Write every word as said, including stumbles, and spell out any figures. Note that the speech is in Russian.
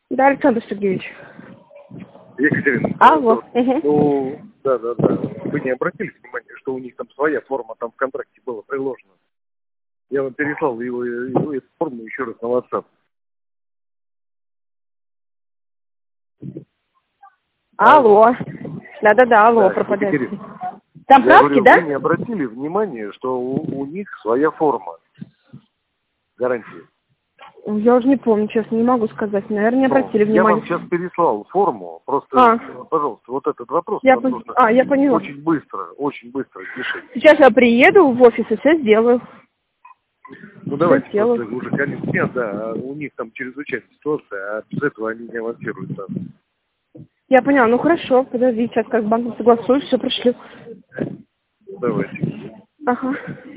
Да, Александр Сергеевич. Екатерина. Алло. Угу. Ну, да, да, да. Вы не обратили внимания, что у них там своя форма, там в контракте было приложено? Я вам переслал его, его эту форму еще раз на WhatsApp. Алло. Да-да-да, алло, Да, пропадает. Екатерина. Там Я правки, говорю, да? вы не обратили внимания, что у, у них своя форма гарантии? Я уже не помню, честно, не могу сказать. Наверное, не Ну, обратили я вам внимания. сейчас переслал форму. Просто, А. пожалуйста, вот этот вопрос Я нам пон- нужно А, я поняла. очень быстро, очень быстро решить. Сейчас я приеду в офис и все сделаю. Ну давайте, Все сделаю. просто уже конец дня, да, а у них там чрезвычайная ситуация, а без этого они не авансируют там. Я поняла, ну хорошо, подожди, сейчас как с банком согласуюсь, все пришлю. Давайте. Ага.